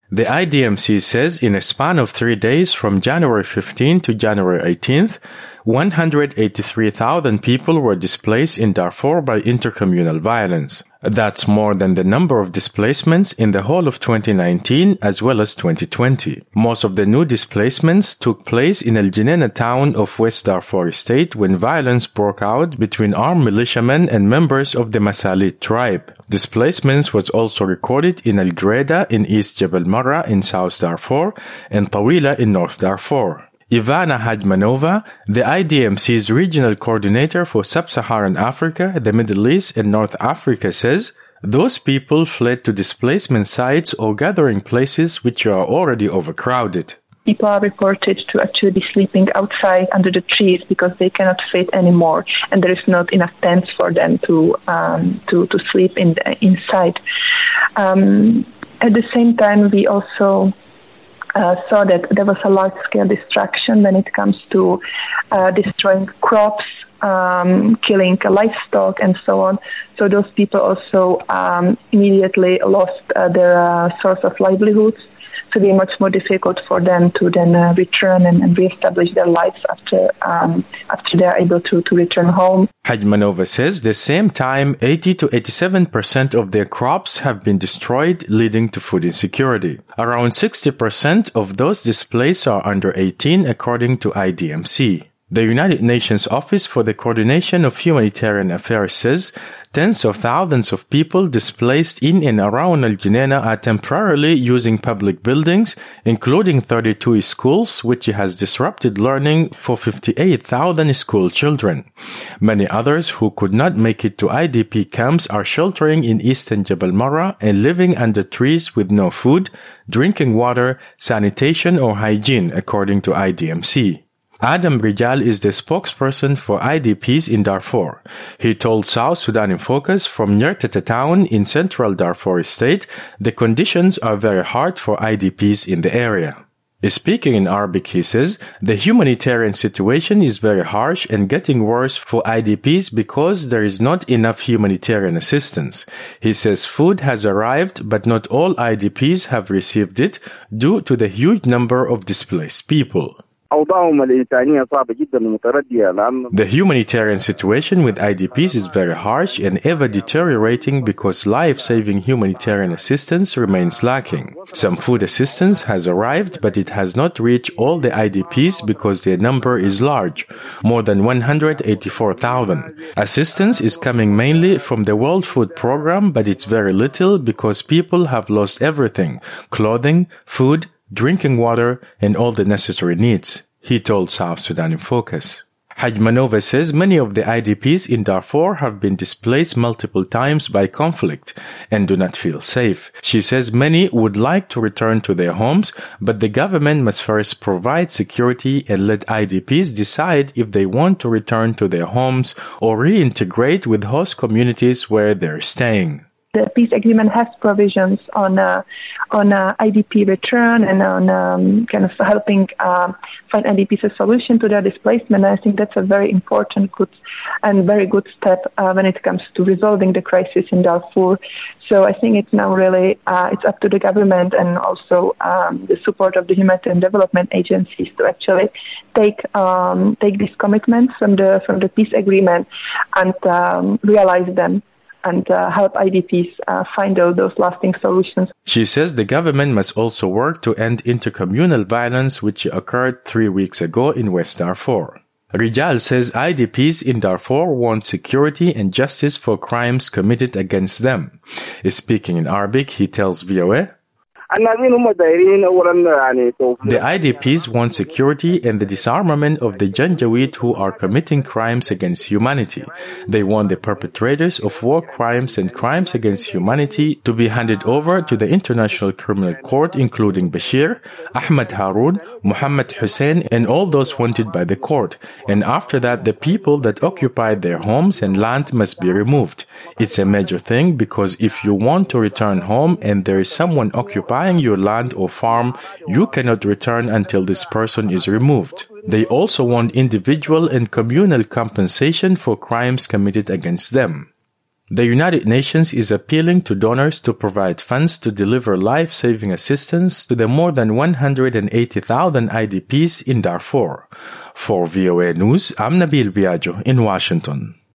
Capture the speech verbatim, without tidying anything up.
The I D M C says in a span of three days from January fifteenth to January eighteenth, one hundred eighty-three thousand people were displaced in Darfur by intercommunal violence. That's more than the number of displacements in the whole of twenty nineteen as well as twenty twenty. Most of the new displacements took place in El Geneina town of West Darfur State when violence broke out between armed militiamen and members of the Masalit tribe. Displacements was also recorded in El Greda in East Jebel Marra in South Darfur and Tawila in North Darfur. Ivana Hajmanova, the I D M C's regional coordinator for Sub-Saharan Africa, the Middle East and North Africa, says those people fled to displacement sites or gathering places which are already overcrowded. People are reported to actually be sleeping outside under the trees because they cannot fit anymore, and there is not enough tents for them to um, to, to sleep in the, inside. Um, at the same time, we also Uh, saw that there was a large-scale destruction when it comes to uh, destroying crops, um, killing livestock, and so on. So those people also um, immediately lost uh, their uh, source of livelihoods. So it's much more difficult for them to then uh, return and, and reestablish their lives after um, after they are able to, to return home. Hajmanova says the same time eighty to eighty-seven percent of their crops have been destroyed, leading to food insecurity. Around sixty percent of those displaced are under eighteen, according to I D M C. The United Nations Office for the Coordination of Humanitarian Affairs says tens of thousands of people displaced in and around El Geneina are temporarily using public buildings, including thirty-two schools, which has disrupted learning for fifty-eight thousand school children. Many others who could not make it to I D P camps are sheltering in eastern Jebel Marra and living under trees with no food, drinking water, sanitation or hygiene, according to I D M C. Adam Rijal is the spokesperson for I D Ps in Darfur. He told South Sudan in Focus from Nyertete town in central Darfur state the conditions are very hard for I D Ps in the area. Speaking in Arabic, he says, the humanitarian situation is very harsh and getting worse for I D Ps because there is not enough humanitarian assistance. He says food has arrived, but not all I D Ps have received it due to the huge number of displaced people. The humanitarian situation with I D Ps is very harsh and ever deteriorating because life-saving humanitarian assistance remains lacking. Some food assistance has arrived, but it has not reached all the I D Ps because their number is large, more than one hundred eighty-four thousand. Assistance is coming mainly from the World Food Program, but it's very little because people have lost everything: clothing, food, drinking water, and all the necessary needs, he told South Sudan in Focus. Hajmanova says many of the I D Ps in Darfur have been displaced multiple times by conflict and do not feel safe. She says many would like to return to their homes, but the government must first provide security and let I D Ps decide if they want to return to their homes or reintegrate with host communities where they're staying. The peace agreement has provisions on uh, on uh, I D P return and on um, kind of helping uh, find I D Ps a solution to their displacement. I think that's a very important good and very good step uh, when it comes to resolving the crisis in Darfur. So I think it's now really uh, it's up to the government and also um, the support of the humanitarian development agencies to actually take um, take these commitments from the from the peace agreement and um, realize them. and uh, help I D Ps uh, find out those lasting solutions. She says the government must also work to end intercommunal violence which occurred three weeks ago in West Darfur. Rijal says I D Ps in Darfur want security and justice for crimes committed against them. Speaking in Arabic, he tells V O A, the I D Ps want security and the disarmament of the Janjaweed who are committing crimes against humanity. They want the perpetrators of war crimes and crimes against humanity to be handed over to the International Criminal Court, including Bashir, Ahmed Haroun, Mohammed Hussein, and all those wanted by the court. And after that, the people that occupied their homes and land must be removed. It's a major thing because if you want to return home and there is someone occupying your land or farm, you cannot return until this person is removed. They also want individual and communal compensation for crimes committed against them. The United Nations is appealing to donors to provide funds to deliver life-saving assistance to the more than one hundred eighty thousand I D Ps in Darfur. For V O A News, I'm Nabil Biagio in Washington.